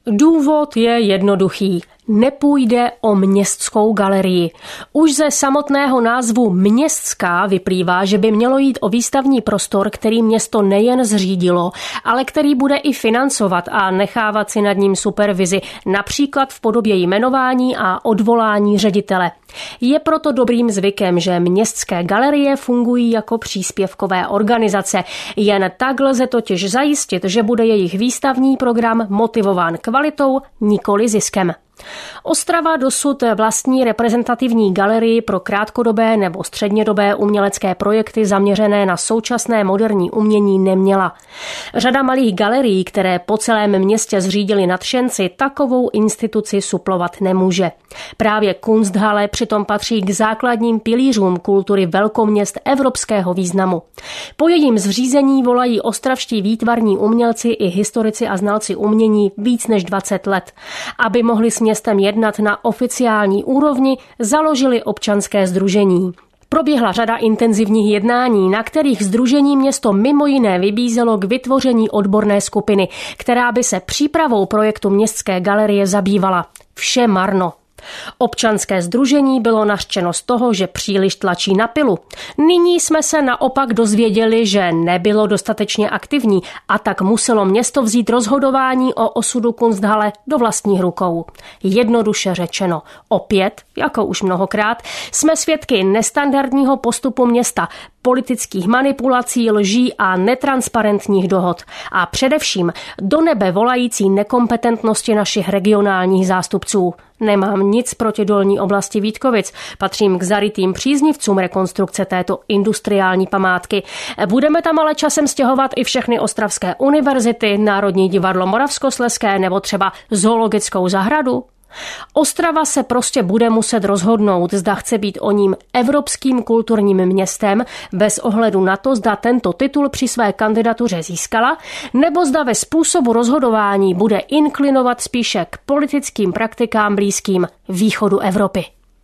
Důvod je jednoduchý. Nepůjde o městskou galerii. Už ze samotného názvu městská vyplývá, že by mělo jít o výstavní prostor, který město nejen zřídilo, ale který bude i financovat a nechávat si nad ním supervizi, například v podobě jmenování a odvolání ředitele. Je proto dobrým zvykem, že městské galerie fungují jako příspěvkové organizace. Jen tak lze totiž zajistit, že bude jejich výstavní program motivován kvalitou, nikoli ziskem. Ostrava dosud vlastní reprezentativní galerii pro krátkodobé nebo střednědobé umělecké projekty zaměřené na současné moderní umění neměla. Řada malých galerií, které po celém městě zřídili nadšenci, takovou instituci suplovat nemůže. Právě Kunsthalle přitom patří k základním pilířům kultury velkoměst evropského významu. Po jejím zřízení volají ostravští výtvarní umělci i historici a znalci umění víc než 20 let. Aby mohli s městem jednat na oficiální úrovni, založili občanské sdružení. Proběhla řada intenzivních jednání, na kterých sdružení město mimo jiné vybízelo k vytvoření odborné skupiny, která by se přípravou projektu městské galerie zabývala. Vše marno. Občanské sdružení bylo nařčeno z toho, že příliš tlačí na pilu. Nyní jsme se naopak dozvěděli, že nebylo dostatečně aktivní a tak muselo město vzít rozhodování o osudu Kunsthalle do vlastních rukou. Jednoduše řečeno, opět, jako už mnohokrát, jsme svědky nestandardního postupu města, politických manipulací, lží a netransparentních dohod. A především do nebe volající nekompetentnosti našich regionálních zástupců. Nemám nic proti dolní oblasti Vítkovic. Patřím k zarytým příznivcům rekonstrukce této industriální památky. Budeme tam ale časem stěhovat i všechny ostravské univerzity, Národní divadlo Moravskoslezské nebo třeba zoologickou zahradu? Ostrava se prostě bude muset rozhodnout, zda chce být o ním evropským kulturním městem, bez ohledu na to, zda tento titul při své kandidatuře získala, nebo zda ve způsobu rozhodování bude inklinovat spíše k politickým praktikám blízkým východu Evropy.